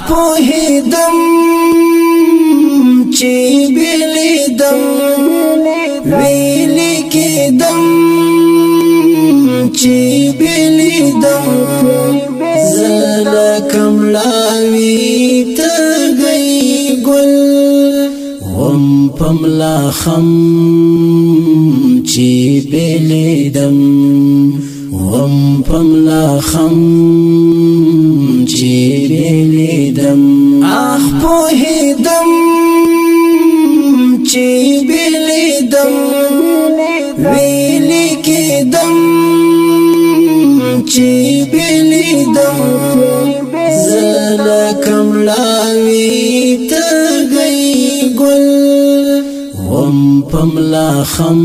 پوهیدم چې بلیدم ویلی کېدم چې بلیدم زلکم لاوی تگئی گل غم پملا خم چې بلیدم غم پملا خم چې بلیدم اخ پوهیدم چې بلیدم ویلی کېدم چې بلیدم زلکم لاوی تگئی گل غم پملا خم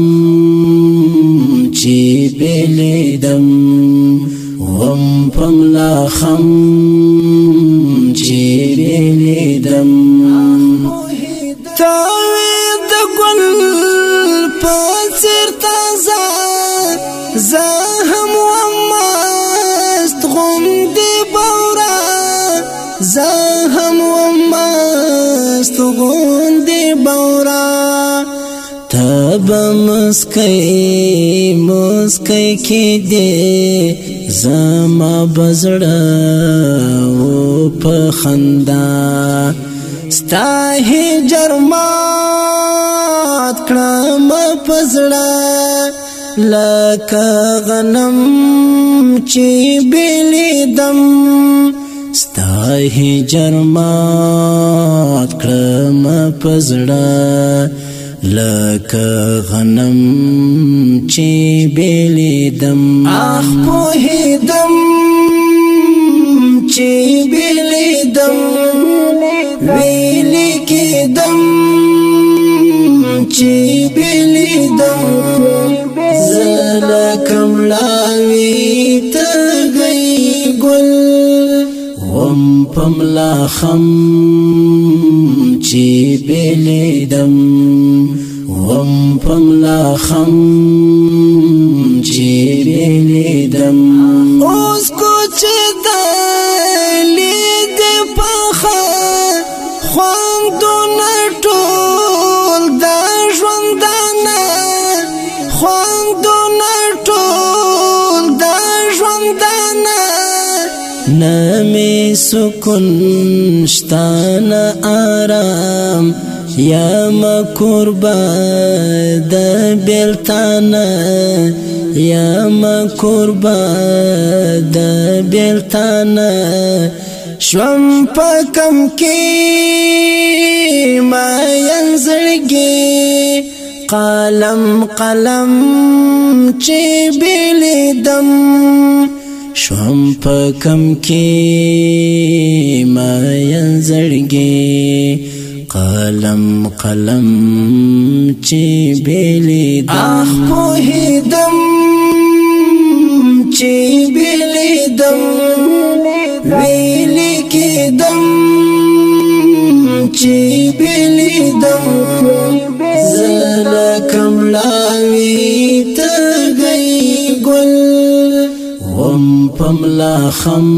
چې بلیدم غم پملا خم چې بلیدم تاوی د ګل په څیر تازه زه هم ومست غوندې بورا زه هم ومست غوندې بورا تب مسکی مسکی کی دے زما بزړه و په خندا ستا هجر مات کړم پزړه لکه غنم چې بلیدم ستا هجر مات کړم پزړه لکه غنم چې بلیدم اخ پوهیدم چې بلیدم ویلی کېدم چې بلیدم زلکم لاوی تگئی گل غم پملا خم چې بلیدم غم پملا خم چې بلیدم اوس کو چې دلید پخه خواندونه ټول د ژوندانه خواندونه ټول د ژوندانه نمی سکون شتانه آرام یا مکربا د بیلتانه یا مکربا د بیلتانه شوم پکم کی ما ینزلگی قلم قلم چی بلیدم شوم پکم کی ما ینزلگی قلم قلم چی بلیدم اخ پوهیدم چې بلیدم ویلی کېدم چې بلیدم زلکم لاوی تگئی گل غم پملا خم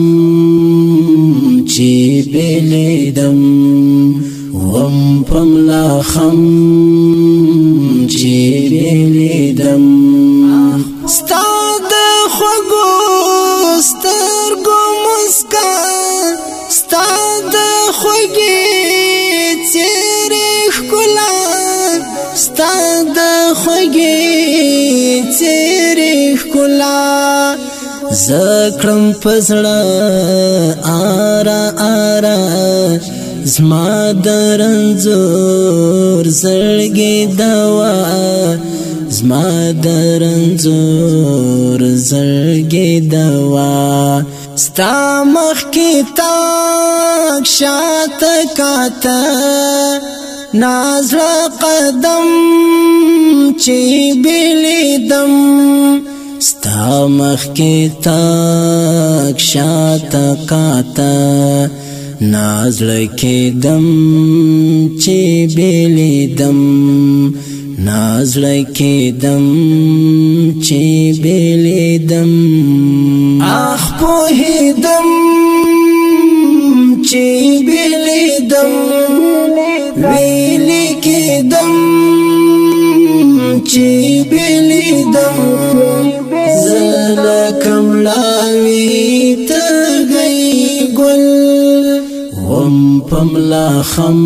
چې بلیدم غم پملا خم چې بلیدم ستا د خوږو سترګو مسکا ستا د خوږې څېرې ښکلا ستا د خوږې څېرې ښکلا زه کړم په زړه آرا آرا زما د رنځور زړګي دوا زما د رنځور زړګي دوا ستا مخکې تاک شاته کاته نازړه قدم چې بلیدم ستا مخکې تاک شاته کاته نازړه کېدم چې بلیدم نازړه کېدم چې بلیدم اخ پوهیدم چې ویلی کدم چی بیلی دم زلکم لاوی تگئی گل وم پملا خم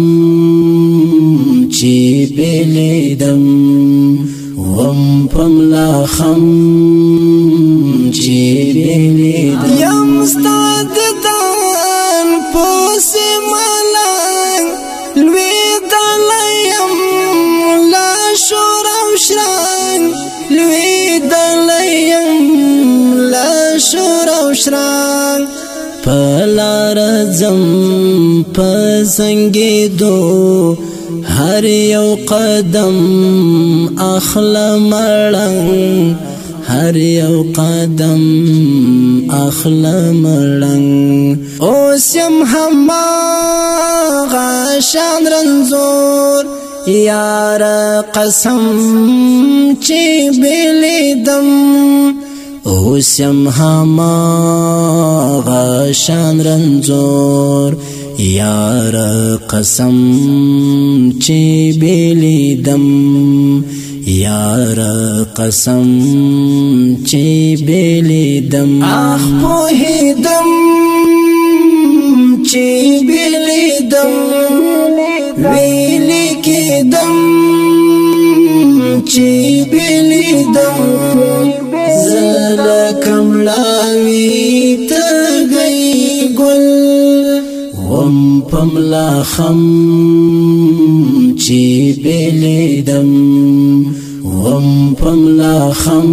چی بیلی دم وم پملا خم چی بیلی دم یم ستاد دان پوسی ملنگ لوی دلیم لا شور او شرنگ لوی دلیم لا شور او شرنگ پلار زم پسنگی دو هر یو قدم اخلا مړنګ هر یو قدم اخلا مړنګ اوس یم هماغه شان رنځور یار قسم چې بلیدم اوس یم هماغه شان رنځور یار قسم چی بیلیدم یار قسم چی بیلیدم اخ پوهیدم چی بیلیدم ویلی کدم چی بیلیدم زلکم لاوی تگئی گل وم پملا خم چی بیلیدم وم پملا خم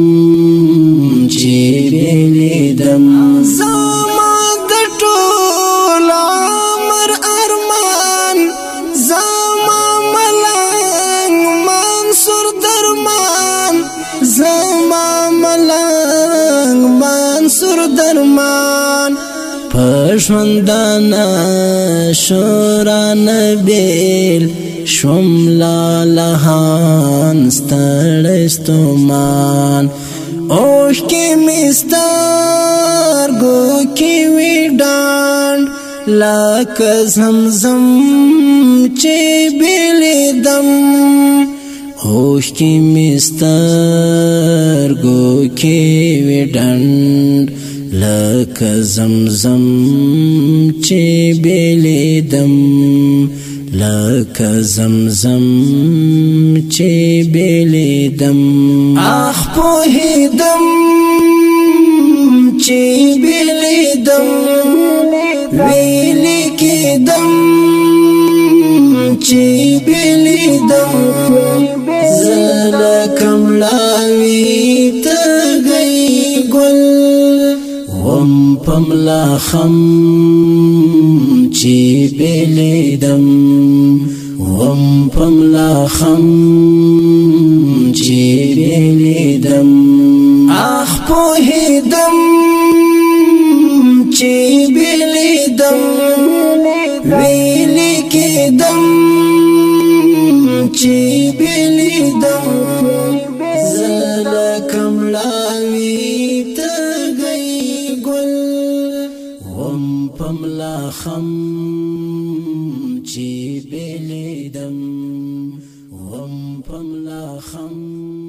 چی بیلیدم زما د ټول عمر ارمان زما ملنګ منصور درمان زما ملنګ منصور درمان پشمندانا شوران بیل شوم لالهان ستړستومان اوش کی مستر گو کی ویډان لاک زمزم چی بیلیدم اوش کی مستر گو کی ویډان لک زمزم چی بیلیدم لک زمزم چی بیلیدم اخ پوهیدم چی بیلیدم ویلی کدم چی بیلیدم زلکم لاوی تگئی گل وم پملا خم چی بیلیدم وم پملا خم چی بیلیدم اخ پوهیدم چی بیلیدم ویلی کدم چی بیلیدم زلکم لاوی تگئی گل وم پملا خم چی بیلیدم وم پملا خم